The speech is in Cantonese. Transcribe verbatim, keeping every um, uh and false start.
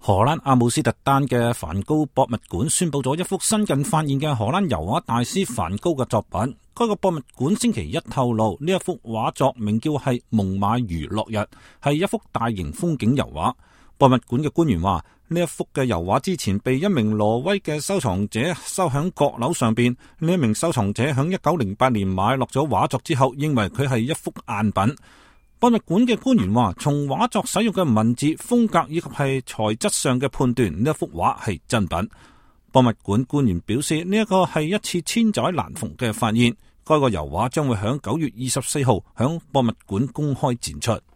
荷蘭阿姆斯特丹嘅梵高博物館宣布咗一幅新近發現嘅荷蘭油畫大師梵高嘅作品。該個博物館星期一透露，呢一幅畫作名叫係蒙馬茹落日，係一幅大型風景油畫。博物館嘅官員話，呢一幅嘅油畫之前被一名挪威嘅收藏者收響閣樓上邊。呢一名收藏者響一九零八年買落咗畫作之後，認為佢係一幅贗品。博物館嘅官員話，從畫作使用嘅文字風格以及係材質上嘅判斷，呢一幅畫係真品。博物館官員表示，呢一個係一次千載難逢嘅發現。該個油畫將會響九月二十四號響博物館公開展出。